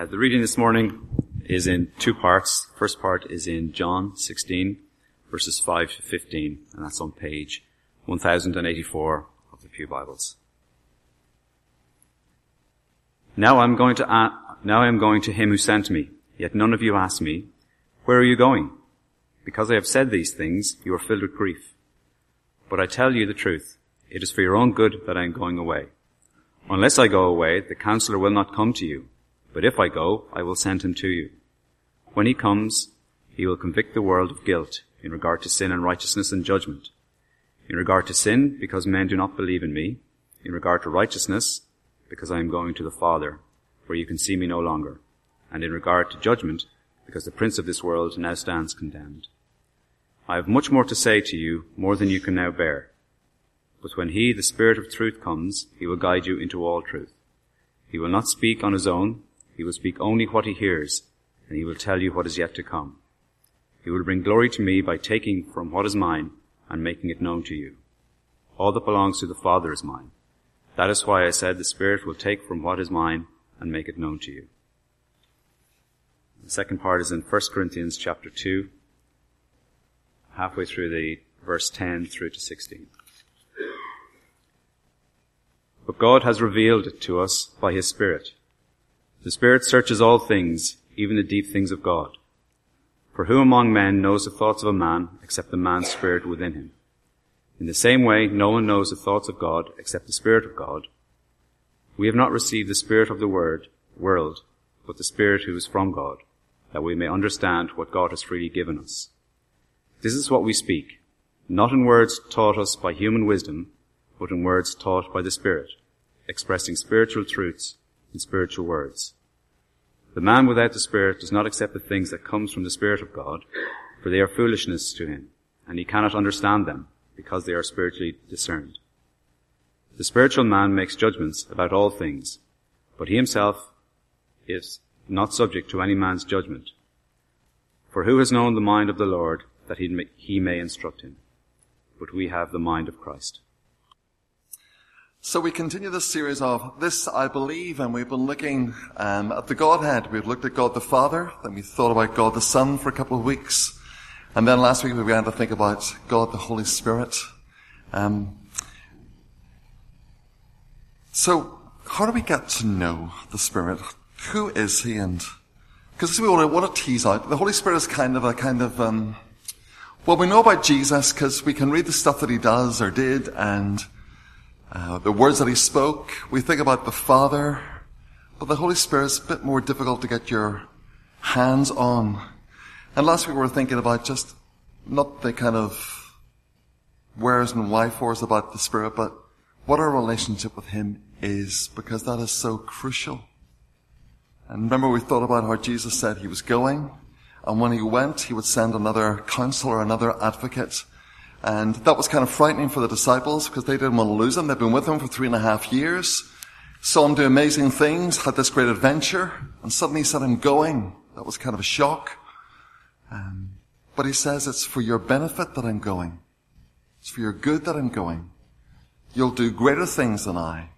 The reading this morning is in two parts. The first part is in John 16, verses 5 to 15, and that's on page 1084 of the Pew Bibles. Now I am going to him who sent me, yet none of you ask me, where are you going? Because I have said these things, you are filled with grief. But I tell you the truth, it is for your own good that I am going away. Unless I go away, the Counselor will not come to you. But if I go, I will send him to you. When he comes, he will convict the world of guilt in regard to sin and righteousness and judgment. In regard to sin, because men do not believe in me. In regard to righteousness, because I am going to the Father, where you can see me no longer. And in regard to judgment, because the prince of this world now stands condemned. I have much more to say to you, more than you can now bear. But when he, the Spirit of truth, comes, he will guide you into all truth. He will not speak on his own. He will speak only what he hears, and he will tell you what is yet to come. He will bring glory to me by taking from what is mine and making it known to you. All that belongs to the Father is mine. That is why I said the Spirit will take from what is mine and make it known to you. The second part is in 1 Corinthians chapter 2, halfway through the verse 10 through to 16. But God has revealed it to us by his Spirit. The Spirit searches all things, even the deep things of God. For who among men knows the thoughts of a man except the man's spirit within him? In the same way, no one knows the thoughts of God except the Spirit of God. We have not received the spirit of the world, but the Spirit who is from God, that we may understand what God has freely given us. This is what we speak, not in words taught us by human wisdom, but in words taught by the Spirit, expressing spiritual truths in spiritual words. The man without the Spirit does not accept the things that comes from the Spirit of God, for they are foolishness to him, and he cannot understand them, because they are spiritually discerned. The spiritual man makes judgments about all things, but he himself is not subject to any man's judgment. For who has known the mind of the Lord, that he may instruct him? But we have the mind of Christ. So we continue this series of This I Believe, and we've been looking at the Godhead. We've looked at God the Father, then we thought about God the Son for a couple of weeks, and then last week we began to think about God the Holy Spirit. So how do we get to know the Spirit? Who is he? And because we want to tease out, the Holy Spirit is well, we know about Jesus because we can read the stuff that he does or did, and the words that he spoke. We think about the Father, but the Holy Spirit is a bit more difficult to get your hands on. And last week we were thinking about just not the kind of wheres and why-fors about the Spirit, but what our relationship with him is, because that is so crucial. And remember, we thought about how Jesus said he was going, and when he went, he would send another counselor, another advocate. And that was kind of frightening for the disciples because they didn't want to lose him. They'd been with him for 3.5 years, saw him do amazing things, had this great adventure, and suddenly he said, I'm going. That was kind of a shock. But he says, it's for your benefit that I'm going. It's for your good that I'm going. You'll do greater things than I.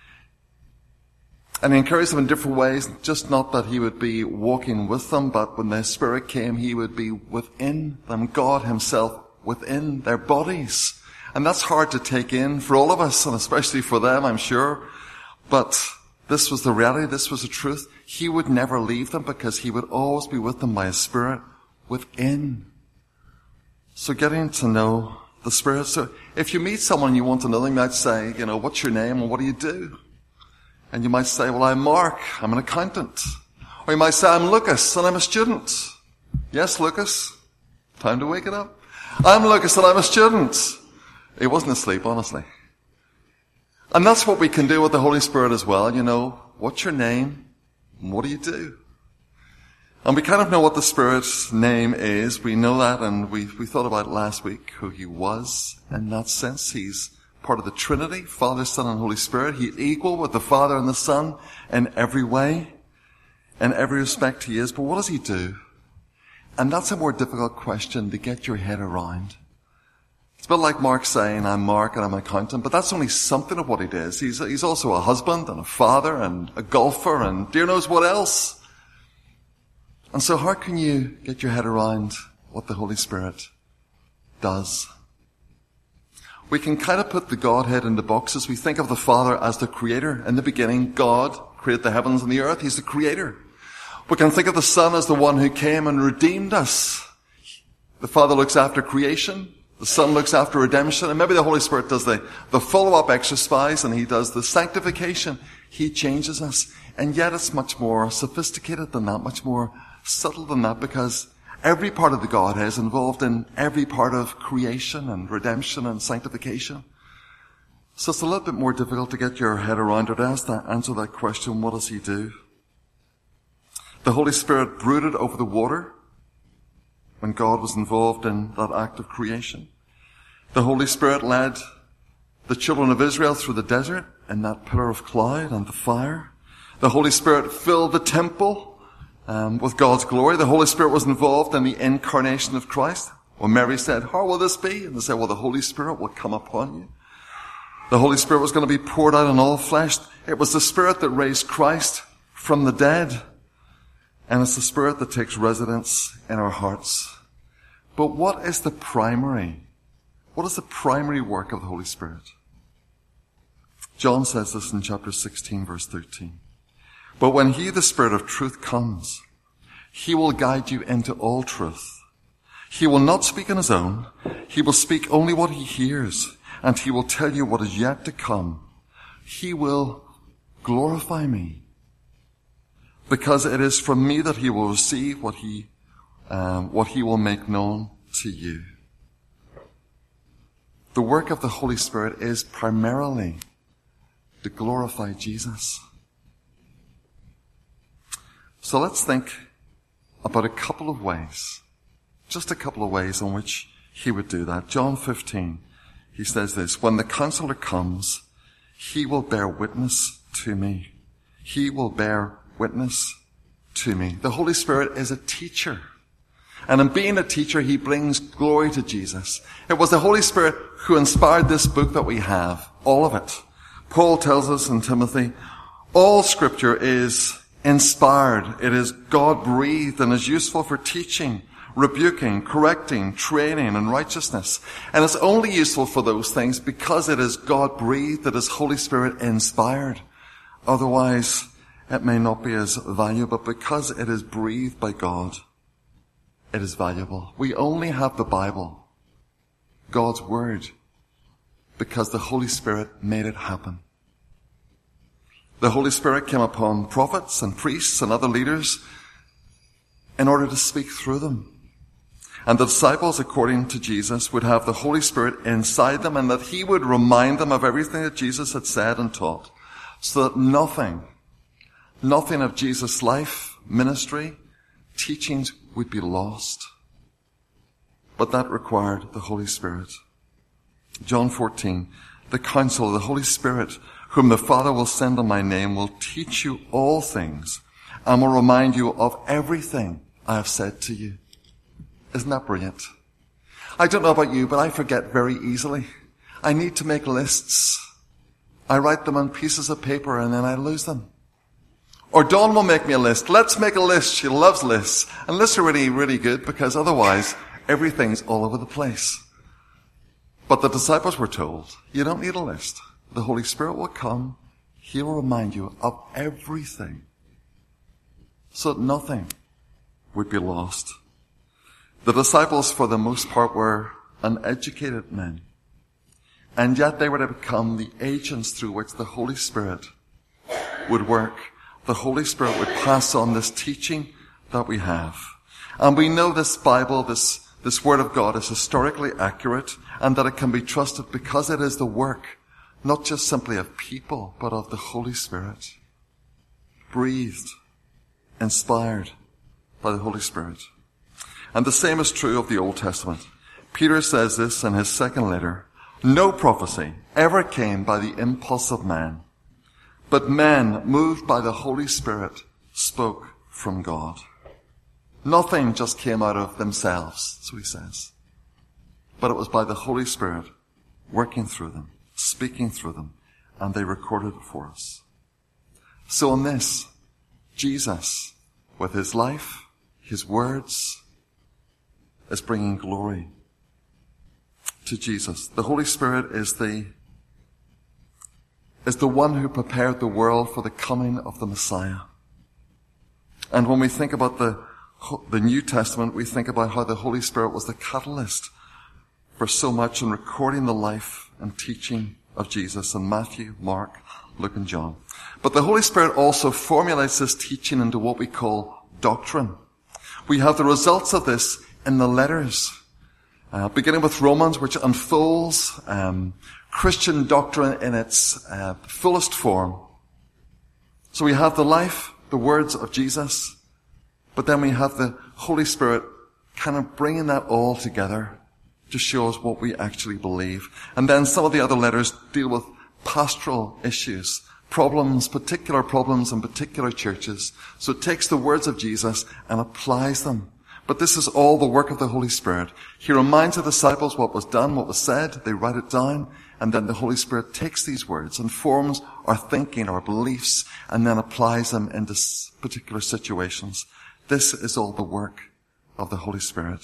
And he encouraged them in different ways, just not that he would be walking with them, but when the Spirit came, he would be within them, God himself within their bodies. And that's hard to take in for all of us, and especially for them, I'm sure. But this was the reality, this was the truth. He would never leave them because he would always be with them by his Spirit within. So getting to know the Spirit. So if you meet someone and you want to know them, you might say, what's your name and what do you do? And you might say, well, I'm Mark, I'm an accountant. Or you might say, I'm Lucas and I'm a student. Yes, Lucas, time to wake it up. I'm Lucas and I'm a student. He wasn't asleep, honestly. And that's what we can do with the Holy Spirit as well. What's your name and what do you do? And we kind of know what the Spirit's name is. We know that, and we thought about last week who he was. In that sense, he's part of the Trinity, Father, Son, and Holy Spirit. He's equal with the Father and the Son in every way. In every respect he is. But what does he do? And that's a more difficult question to get your head around. It's a bit like Mark saying, I'm Mark and I'm an accountant, but that's only something of what he does. He's also a husband and a father and a golfer and dear knows what else. And so how can you get your head around what the Holy Spirit does? We can kind of put the Godhead into boxes. We think of the Father as the creator. In the beginning, God created the heavens and the earth. He's the creator. We can think of the Son as the one who came and redeemed us. The Father looks after creation. The Son looks after redemption. And maybe the Holy Spirit does the follow-up exercise, and he does the sanctification. He changes us. And yet it's much more sophisticated than that, much more subtle than that, because every part of the Godhead is involved in every part of creation and redemption and sanctification. So it's a little bit more difficult to get your head around it. Answer that question, what does he do? The Holy Spirit brooded over the water when God was involved in that act of creation. The Holy Spirit led the children of Israel through the desert in that pillar of cloud and the fire. The Holy Spirit filled the temple with God's glory. The Holy Spirit was involved in the incarnation of Christ. When Mary said, how will this be? And they said, well, the Holy Spirit will come upon you. The Holy Spirit was going to be poured out on all flesh. It was the Spirit that raised Christ from the dead. And it's the Spirit that takes residence in our hearts. But what is the primary work of the Holy Spirit? John says this in chapter 16, verse 13. But when he, the Spirit of truth, comes, he will guide you into all truth. He will not speak on his own. He will speak only what he hears, and he will tell you what is yet to come. He will glorify me, because it is from me that he will receive what he will make known to you. The work of the Holy Spirit is primarily to glorify Jesus. So let's think about a couple of ways, just a couple of ways in which he would do that. John 15, he says this, when the Counselor comes, he will bear witness to me. He will bear witness to me. The Holy Spirit is a teacher. And in being a teacher, he brings glory to Jesus. It was the Holy Spirit who inspired this book that we have, all of it. Paul tells us in Timothy, all Scripture is inspired. It is God-breathed and is useful for teaching, rebuking, correcting, training in righteousness. And it's only useful for those things because it is God-breathed, it is Holy Spirit inspired. Otherwise, it may not be as valuable, but because it is breathed by God, it is valuable. We only have the Bible, God's Word, because the Holy Spirit made it happen. The Holy Spirit came upon prophets and priests and other leaders in order to speak through them. And the disciples, according to Jesus, would have the Holy Spirit inside them, and that he would remind them of everything that Jesus had said and taught, so that nothing of Jesus' life, ministry, teachings would be lost. But that required the Holy Spirit. John 14, the Counselor, the Holy Spirit, whom the Father will send in my name, will teach you all things and will remind you of everything I have said to you. Isn't that brilliant? I don't know about you, but I forget very easily. I need to make lists. I write them on pieces of paper and then I lose them. Or Dawn will make me a list. Let's make a list. She loves lists. And lists are really, really good because otherwise everything's all over the place. But the disciples were told, you don't need a list. The Holy Spirit will come. He will remind you of everything so that nothing would be lost. The disciples, for the most part, were uneducated men. And yet they were to become the agents through which the Holy Spirit would work. The Holy Spirit would pass on this teaching that we have. And we know this Bible, this Word of God is historically accurate and that it can be trusted because it is the work, not just simply of people, but of the Holy Spirit. Breathed, inspired by the Holy Spirit. And the same is true of the Old Testament. Peter says this in his second letter. No prophecy ever came by the impulse of man, but men, moved by the Holy Spirit, spoke from God. Nothing just came out of themselves, so he says. But it was by the Holy Spirit working through them, speaking through them, and they recorded it for us. So in this, Jesus, with his life, His words is bringing glory to Jesus. The Holy Spirit is the one who prepared the world for the coming of the Messiah. And when we think about the New Testament, we think about how the Holy Spirit was the catalyst for so much in recording the life and teaching of Jesus in Matthew, Mark, Luke, and John. But the Holy Spirit also formulates this teaching into what we call doctrine. We have the results of this in the letters, beginning with Romans, which unfolds Christian doctrine in its fullest form. So we have the life, the words of Jesus, but then we have the Holy Spirit kind of bringing that all together to show us what we actually believe. And then some of the other letters deal with pastoral issues, particular problems in particular churches. So it takes the words of Jesus and applies them. But this is all the work of the Holy Spirit. He reminds the disciples what was done, what was said. They write it down. And then the Holy Spirit takes these words and forms our thinking, our beliefs, and then applies them into particular situations. This is all the work of the Holy Spirit.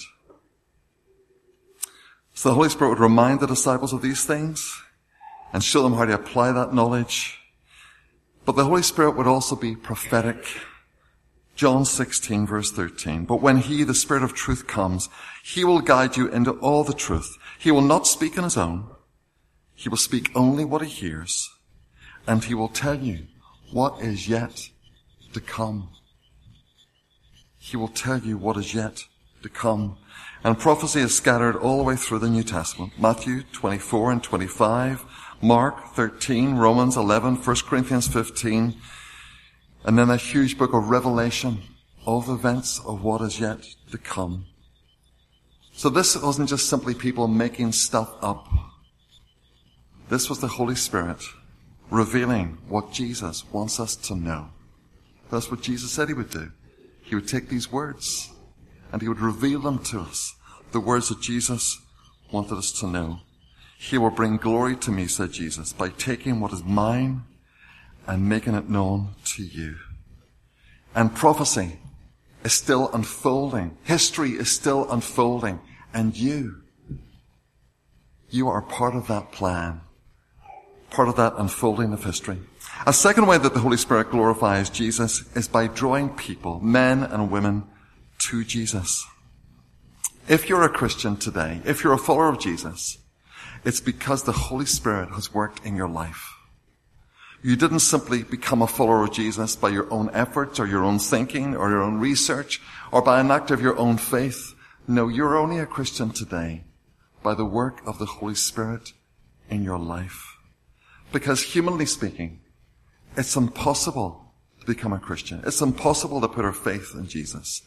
So the Holy Spirit would remind the disciples of these things and show them how to apply that knowledge. But the Holy Spirit would also be prophetic. John 16 verse 13. But when He, the Spirit of truth, comes, He will guide you into all the truth. He will not speak on His own. He will speak only what He hears. And He will tell you what is yet to come. He will tell you what is yet to come. And prophecy is scattered all the way through the New Testament. Matthew 24 and 25, Mark 13, Romans 11, 1 Corinthians 15, and then a huge book of Revelation, all the events of what is yet to come. So this wasn't just simply people making stuff up. This was the Holy Spirit revealing what Jesus wants us to know. That's what Jesus said He would do. He would take these words and He would reveal them to us, the words that Jesus wanted us to know. He will bring glory to me, said Jesus, by taking what is mine and making it known to you. And prophecy is still unfolding. History is still unfolding. And you are part of that plan, part of that unfolding of history. A second way that the Holy Spirit glorifies Jesus is by drawing people, men and women, to Jesus. If you're a Christian today, if you're a follower of Jesus, it's because the Holy Spirit has worked in your life. You didn't simply become a follower of Jesus by your own efforts or your own thinking or your own research or by an act of your own faith. No, you're only a Christian today by the work of the Holy Spirit in your life. Because humanly speaking, it's impossible to become a Christian. It's impossible to put our faith in Jesus.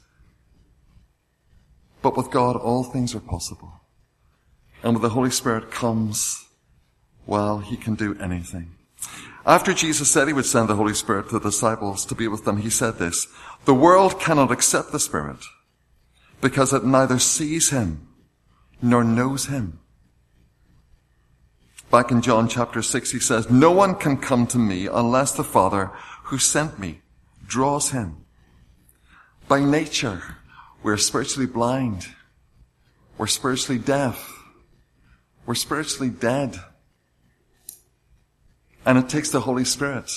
But with God, all things are possible. And when the Holy Spirit comes, well, He can do anything. After Jesus said He would send the Holy Spirit to the disciples to be with them, He said this, "The world cannot accept the Spirit because it neither sees Him nor knows Him." Back in John chapter 6, He says, "No one can come to me unless the Father who sent me draws him." By nature, we're spiritually blind. We're spiritually deaf. We're spiritually dead. And it takes the Holy Spirit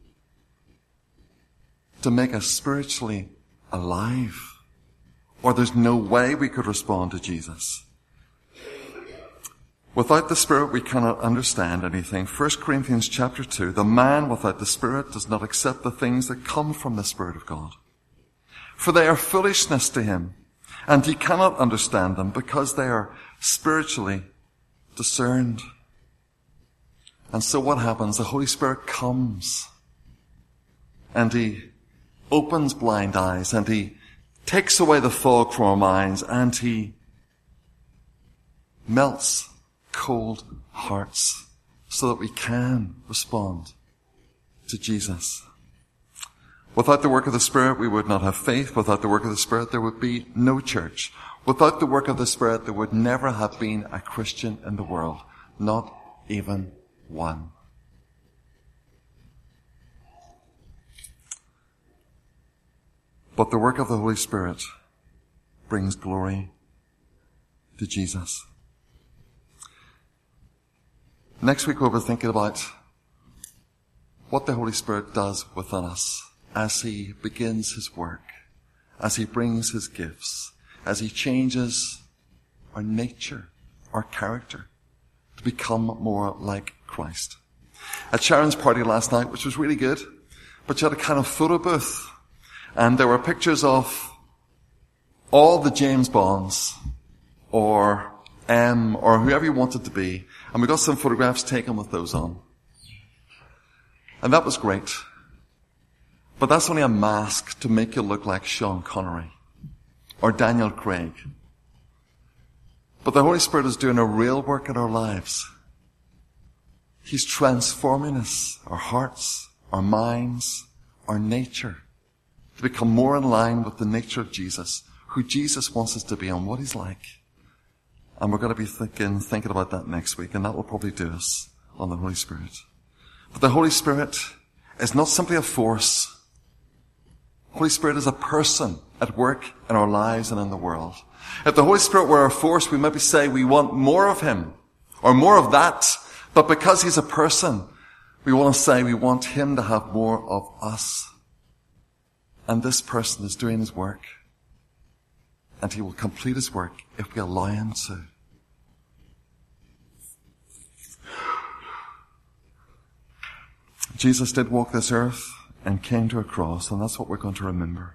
to make us spiritually alive. Or there's no way we could respond to Jesus. Without the Spirit, we cannot understand anything. 1 Corinthians chapter 2, the man without the Spirit does not accept the things that come from the Spirit of God. For they are foolishness to him, and he cannot understand them because they are spiritually discerned. And so what happens? The Holy Spirit comes, and He opens blind eyes, and He takes away the fog from our minds, and He melts cold hearts so that we can respond to Jesus. Without the work of the Spirit, we would not have faith. Without the work of the Spirit, there would be no church. Without the work of the Spirit, there would never have been a Christian in the world. Not even one. But the work of the Holy Spirit brings glory to Jesus. Next week we'll be thinking about what the Holy Spirit does within us as he begins his work, as he brings his gifts, as he changes our nature, our character, to become more like Christ. At Sharon's party last night, which was really good, but you had a kind of photo booth, and there were pictures of all the James Bonds, or M, or whoever you wanted to be, and we got some photographs taken with those on. And that was great. But that's only a mask to make you look like Sean Connery or Daniel Craig. But the Holy Spirit is doing a real work in our lives. He's transforming us, our hearts, our minds, our nature, to become more in line with the nature of Jesus, who Jesus wants us to be and what he's like. And we're going to be thinking about that next week, and that will probably do us on the Holy Spirit. But the Holy Spirit is not simply a force. Holy Spirit is a person at work in our lives and in the world. If the Holy Spirit were a force, we maybe say we want more of him or more of that. But because he's a person, we want to say we want him to have more of us. And this person is doing his work. And he will complete his work if we allow him to. Jesus did walk this earth and came to a cross, and that's what we're going to remember.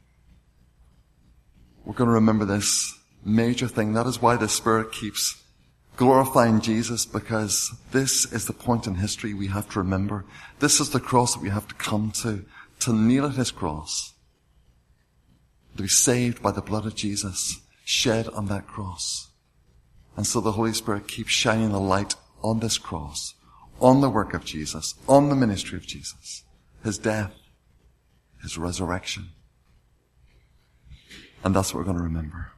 We're going to remember this major thing. That is why the Spirit keeps glorifying Jesus, because this is the point in history we have to remember. This is the cross that we have to come to kneel at his cross, to be saved by the blood of Jesus shed on that cross. And so the Holy Spirit keeps shining the light on this cross, on the work of Jesus, on the ministry of Jesus, his death, his resurrection. And that's what we're going to remember.